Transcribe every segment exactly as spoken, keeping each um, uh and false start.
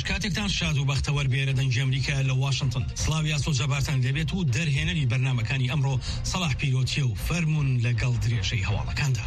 باش کاتێکتان شاد و بەختەوەر بێرەدەنگی ئەمریکا لە واشنگتن. سڵاوی ئاسۆ جەبارتان دەبێت و دەرهێنەری بەرنامەکانی ئەمڕۆ سەلاح پیرۆتیە و فەرموون لەگەڵ درێژەی هەواڵەکاندا.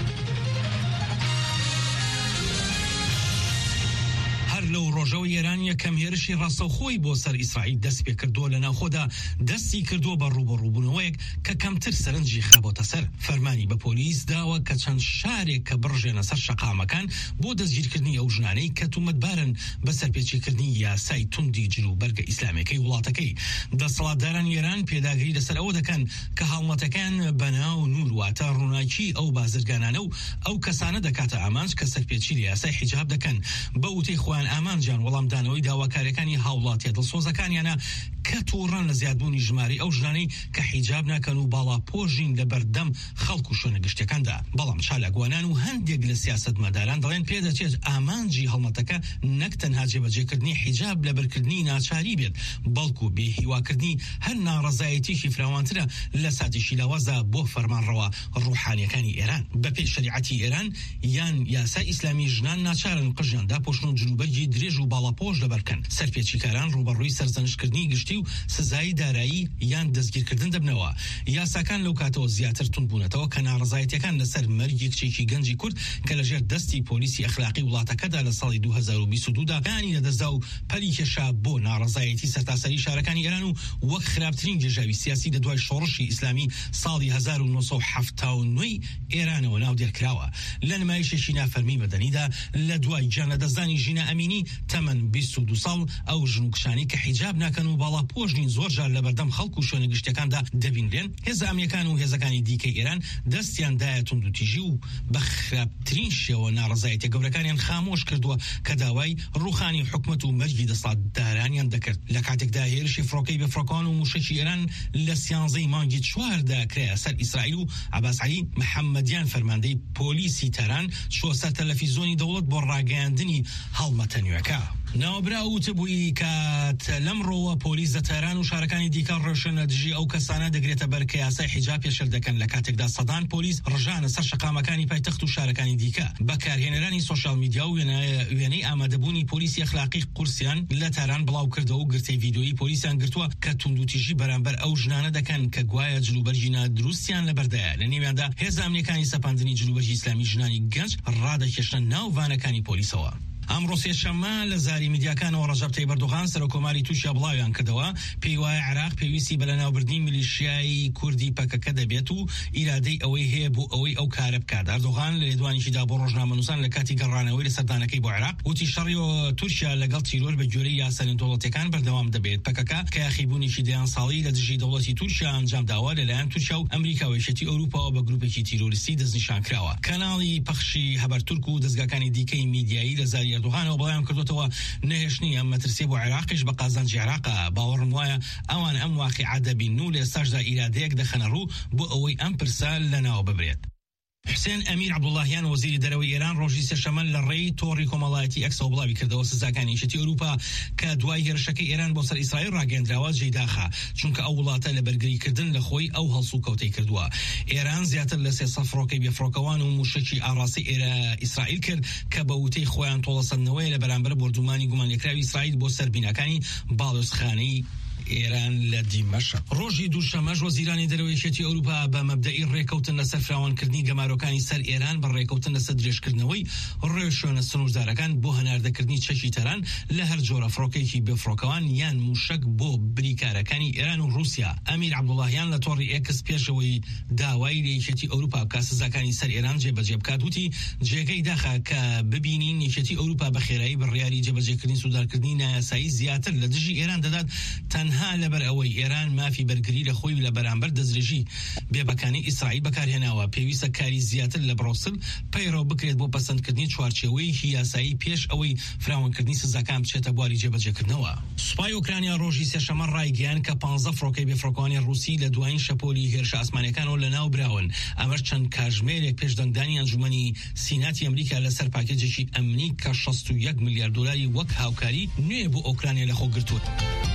لەو ڕۆژەوە ئێران یەکەم هێرشی ڕاستەوخۆی بۆ سەر ئیسرائیل دەست پێ کردووە لە ناوخۆدا دەستی کردووە بە ڕوبەڕووبوونەوەیەک کە کەمتر سەرنجی خراپۆتە سەر. فەرمانی بە پۆلیس داوە کە چەند شارێک کە بڕژێنە سەر شەقامەکان بۆ دەستگیرکردنی ئەو ژنانەی کە تومەتبارن بە سەرپێچیکردنی یاسای توندی جلو بەرگە ئیسلامەکەی وڵاتەکەی. دەسەڵاتداران ئێران پێداگری لەسەر ئەوە دەکەن کە هاوڵاتەکان بەناو نور واتە ڕووناکی ئەو بازرگانانە و ئەو کەسانە دەکاتە ئامانج کە سەرپێچی لە یاسای حیجاب دەکەن بە وتەی خۆیان ئامانجان وەڵامدانەوەی داواکاریەکانی هاوڵاتیە دڵسۆزەکانیانە کە تووڕەن لە زیادبوونی ژماری ئەو ژنانەی کە حیجاب ناکەن و باڵا پۆژین لە بەردەم خەڵک و شوێنە گشتەکاندا. بەڵام چالاکوانان و هەندێک لە سیاسەتمەداران دەڵێن پێدەچێت ئامانجی هەڵمەتەکە نەک تەنها جێبەجێکردنی حیجاب لە بەرکردنی ناچاری بێت، بەڵکو بێهیواکردنی هەر ناڕەزایەتیشی فراوانترە لە ساتیشی لاوازدا بۆ فەرمانڕەوە ڕوحانیەکانی ئێران. بەپێی شەریعەتی ئێران یان یاسای ئیسلامی ژنان ناچارن قژیان داپۆشن و جلوبەرگی درێژ و باڵاپۆش دەبەرکەن. سەرپێچیکاران ڕوبەڕووی سەرزەنشکردنی گشتی و سزایی دارایی یان دەستگیرکردن دەبنەوە. یاساکان لەو کاتەوە زیاتر تونبوونەتەوە کە ناڕەزایەتیەکان لەسەر مەرگی کچێکی گەنجی کورد کە لەژێر دەستی پۆلیسی ئەخلاقی وڵاتەکەدا لە ساڵی دوو هەزار و بیست و دوو دا دانی لەدەستدا و پەلی کێشا بۆ ناڕەزایەتی سەرتاسەری شارەکانی ئێران و وەک خراپترین گێژاوی سیاسی لە دوای شۆڕشی ئیسلامی ساڵی هەزار و نۆ سەد و حەڤتا و نۆ ئێرانەوە ناودێرکراوە. لە نمایشێکی نافەرمی مەدەنیدا لە دوای جانەدەزانی ژینە ئەمینی تەمەن بیست و دوو ساڵ ئەو ژن و کشانی کە حیجاب ناکەن و باڵا پۆژنین زۆر جار لە بەردەم خەڵک و شوێنە گشتەکاندا دەبینرێن. هێزە ئەمیەکان و هێزەکانی دیکەی ئێران دەستیان دایە توند و تیژی و بە خراپترین شێوە ناڕەزایەتیە گەورەکانیان خامۆش کردووە کە داوای ڕوخانی حکومەت و مەرگی دەسەڵاتدارانیان دەکرد. لە کاتێکدا هێرشی فڕۆکەی بەفڕۆکان و موشەکی ئێران لە سیانزەی مانگی چواردا کرایە سەر ئیسرائیل و عەباس عەلی محەممەدیان فەرماندەی پۆلیسی تەران چوە سەر تەلەڤیزۆنی دەوڵەت بۆ ڕاگەیاندنی هەڵمەتە نوێەکە. ناوبرا وتبووی کات لەمڕۆوە پۆلیس لە تەران و شارەکانی دیکە ڕێشنە دژی ئەو کەسانە دەگرێتە بەر کە یاسای حیجاب پێشەر دەکەن. لە کاتێکدا سەدان پۆلیس ڕژانە سەر شەقامەکانی پایتەخت و شارەکانی دیکە. بەکارهێنەرانی سۆشیال میدیا و وێنەی ئامادەبوونی پۆلیسی ئەخلاقی قورسیان لە تەران بڵاو کردەوە و گرتەی ڤیدیۆیی پۆلیسیان گرتووە کە توندوتیژی بەرامبەر ئەو ژنانە دەکەن کە گوایە جلوبەرجی نادروستیان لەبەردایە. لە نێویاندا هێزە ئەمنیەکانی سەپاندنی جلوبەرجی ئیسلامی ژنانی گەنج ڕادەکێشنە ناو ڤانەکانی پۆلیسەوە. ئەمڕۆ سێشەممە لە زاری میدیاکانەوە ڕەجەب تەیب ئەردۆغان سەرۆکۆماری تووشیا بڵاویان کردەوە پێی وایە عێراق پێویستی بە لەناوبردنی میلیشیای کوردی پەکەکە دەبێت و ئیرادەی ئەوەی هەیە بۆ ئەوەی ئەو کارە بکات. ئەردۆغان لە لێدوانیشیدا بۆ ڕۆژنامەنووسان لە کاتی گەڕانەوەی لە سەردانەکەی بۆ عێراق وتی شەڕی تورکیا لەگەڵ تیرۆر بە گوێرەی یاسەرین دەوڵەتیەکان بەردەوام دەبێت. پەکەکە کە یاخیبوونیشی دەیان ساڵی لە دژی دەوڵەتی تورکیا ئەنجام داوە لەلایەن تورکیا و ئەمریکا و یەکێتی ئەوروپاوە بە گروپێکی تیرۆریستی دەستنیشانکراوە. کەناڵی پەخشی هەبەرتورک و دەستگاکانی دیکەی میدیایی لە زاری ئەردۆغانەوە بەڵام کردوتەوە نەهێشتنی ئەم مەترسیە بۆ عێراقیش بە قازانجی عێراقە. باوەڕم وایە ئەوان ئەم واقعە دەبین و لە ئێستاشدا ئیرادەیەک دەخەنە ڕوو بۆ ئەوەی ئەم پرسە لەناو ببرێت. حسێن ئەمیر عەبدوڵڵاهیان وەزیری دەرەوەی ئێران ڕۆژی سێشەممە لە ڕێی تۆڕی کۆمەڵایەتی ئەکسەوە بڵاوی کردەوە سزاکانی یەکێتی ئەوروپا کە دوای هێرشەکەی ئێران بۆ سەر ئیسرائیل ڕاگەیاندراوە جێداخە چونکە ئەو وڵاتە لە بەرگریکردن لە خۆی ئەو هەڵسو کەوتەی کردووە. ئێران زیاتر لە سێ سەد فڕۆکەی بێفڕۆکەوان و موشکی ئاڕاستی ئێرە ئیسرائیل کرد کە بە وتەی خۆیان تۆڵەسەندنەوەی لە بەرامبەر بردومانی گومانلێکراوی ئیسرائیل بۆ سەر بیناکانی باڵۆزخانەی ئێران لە دیمەشق. ڕۆژی دووشەمەش وەزیرانی دەرەوەی یەکێتی ئەوروپا بە مەبدەئی ڕێکەوتن لەسەر فراوانکردنی گەمارۆکانی سەر ئێران بە ڕێکەوتن لەسەر درێژکردنەوەی ڕێشۆنە سنووردارەکان بۆ هەناردەکردنی چەکی تەران لە هەر جۆرە فڕۆکێکی بێفڕۆکەوان یان موشک بۆ بریکارەکانی ئێران و رووسیا. ئەمیر عەبدوڵڵاهیان لە تۆڕی ئێکس پێشەوەی داوای لە یەکێتی ئەوروپا بکە سزاکانی سەر ئێران جێبەجێ بکات وتی جێگەی داخە کە ببینین یەکێتی ئەوروپا بە خێرایی بڕیاری جێبەجێکردنی سوودارکردنی نایاسایی زیاتر لە دژی ئێران دەدات تەنها لەبەر ئەوەی ئێران مافی بەرگری لە خۆی لە بەرامبەر دەستدرێژی بێبەکانی ئیسرائیل بەکارهێناوە. پێویستە کاری زیاتر لە بڕۆسل پەیڕەو بکرێت بۆ پەسەندکردنی چوارچێوەیەکی یاسایی پێش ئەوەی فراوانکردنی سزاکان بچێتە بواری جێبەجێکردنەوە. سوپای ئوکرانیا ڕۆژی سێشەممە ڕایگەیاند کە پانزە فڕۆکەی بێفڕۆکەوانی رووسی لە دوایین شەپۆلی هێرشە ئاسمانیەکانەوە لەناو براون. ئەمەش چەند کاتژمێرێک پێش دەنگدانی ئەنجومەنی سیناتی ئەمریکا لەسەر پاکێجێکی ئەمنی کە شەست و یەک ملیارد دۆلاری وەک هاوکاری نوێ بۆ ئوکرانیا لەخۆ گرتووە.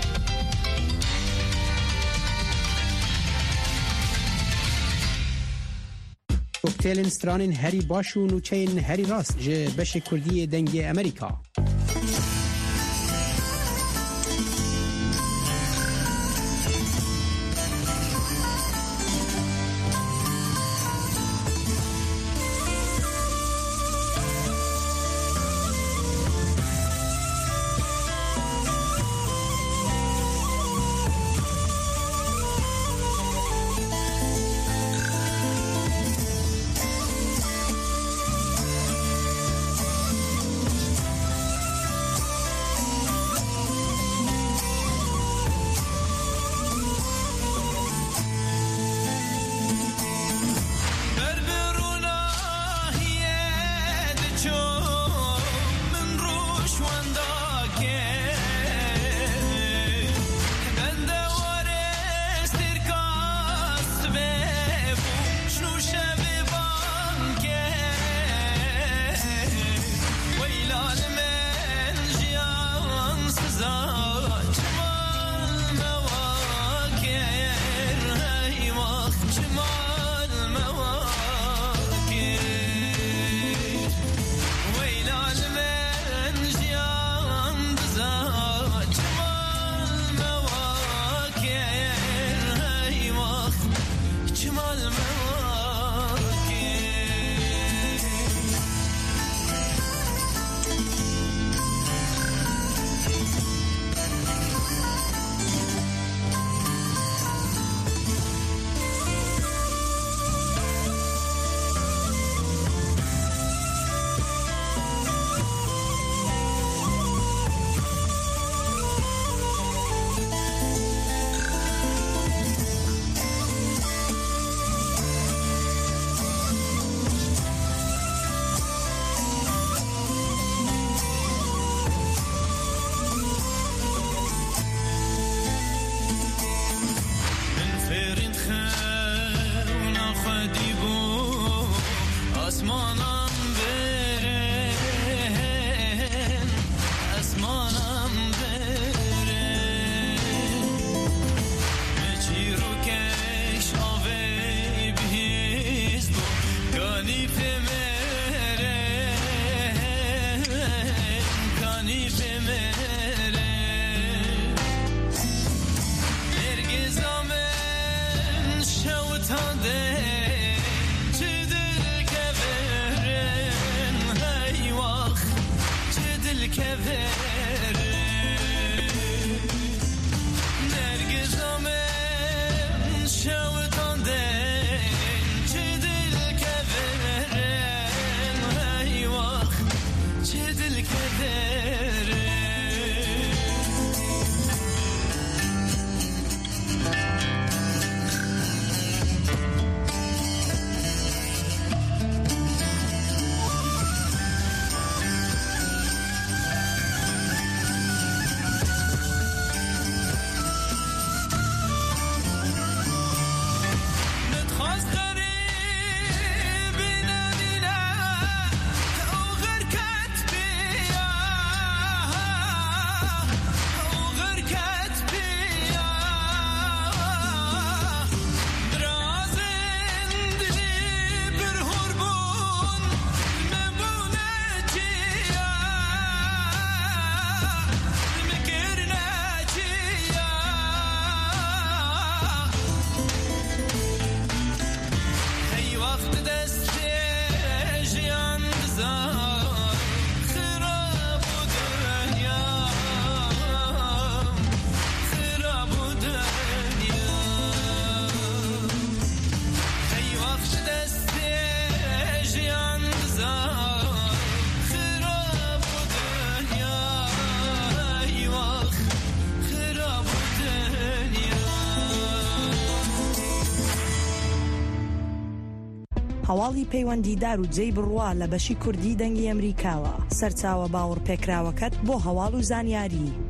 کوکتێلên stranên herî baş û nûçeyên herî rast ji beşê Kurdiyê dengê Amerîka. هەواڵی پەیوەندیدار و جێی بڕوا لە بەشی کوردی دەنگی ئەمریکاوە. سەرچاوە باوەڕ پێکراوەکەت بۆ هەواڵ و زانیاری.